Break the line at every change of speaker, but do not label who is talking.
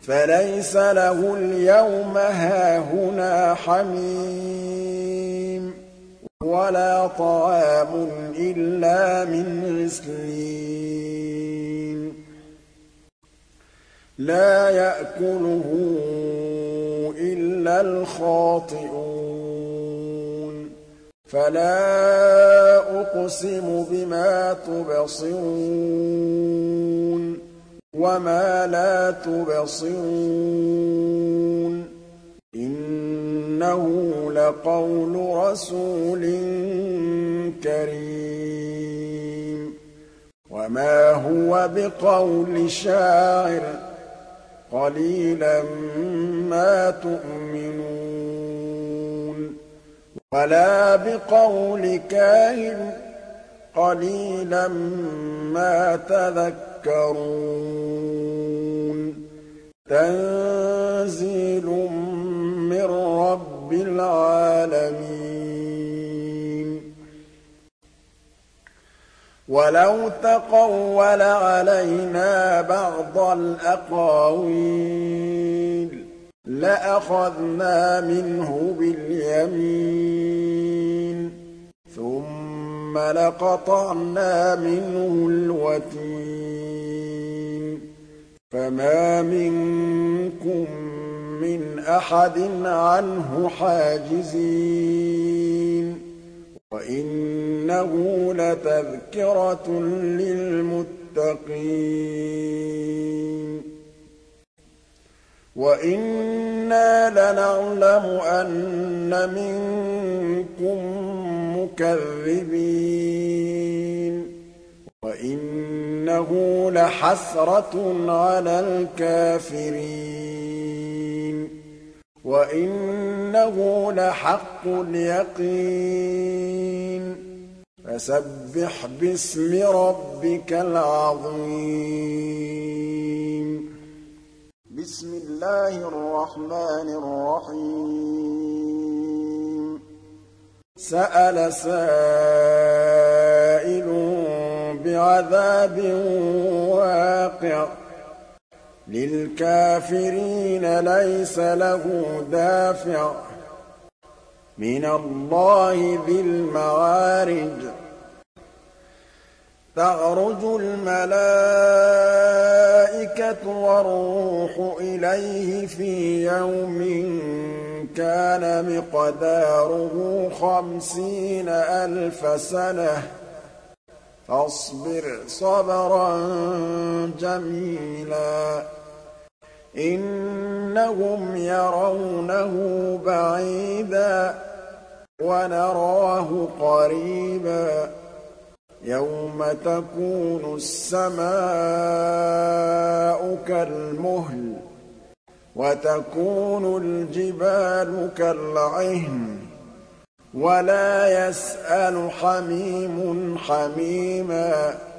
فَلَيْسَ لَهُ الْيَوْمَ هَاهُنَا حَمِيمٌ وَلَا طَعَامٌ إِلَّا مِنْ غِسْلِينٍ لَّا يَأْكُلُهُ إِلَّا الْخَاطِئُونَ فَلَا أُقْسِمُ بِمَا تُبْصِرُونَ وَمَا لَا تُبْصِرُونَ إِنَّهُ لَقَوْلُ رَسُولٍ كَرِيمٍ وَمَا هُوَ بِقَوْلِ شَاعِرٍ قَلِيلًا مَّا تُؤْمِنُونَ وَلَا بِقَوْلِ كَاهِنٍ قَلِيلًا مَّا تَذَكَّرُونَ تَنزِيلٌ مِّن رَّبِّ الْعَالَمِينَ وَلَوْ تَقَوَّلَ عَلَيْنَا بَعْضَ الْأَقَاوِيلِ لَأَخَذْنَا مِنْهُ بِالْيَمِينِ ثُمَّ لَقَطَعْنَا مِنْهُ الْوَتِينَ فَمَا مِنكُم مِّنْ أَحَدٍ عَنْهُ حَاجِزِينَ وَإِنَّهُ لَتَذْكِرَةٌ لِّلْمُتَّقِينَ وَإِنَّا لَنَعْلَمُ أَنَّ مِنكُم مُّكَذِّبِينَ وَإِنَّهُ لَحَسْرَةٌ عَلَى الْكَافِرِينَ وَإِنَّهُ لَحَقُّ الْيَقِينِ فَسَبِّحْ بِاسْمِ رَبِّكَ الْعَظِيمِ بسم الله الرحمن الرحيم سأل سائل بعذاب واقع للكافرين ليس له دافع من الله ذي المعارج تعرج الملائكة والروح إليه في يوم كان مقداره 50,000 سنة فاصبر صبرا جميلا إنهم يرونه بعيدا ونراه قريبا يوم تكون السماء كالمهل وتكون الجبال كالعهن ولا يسأل حميم حميما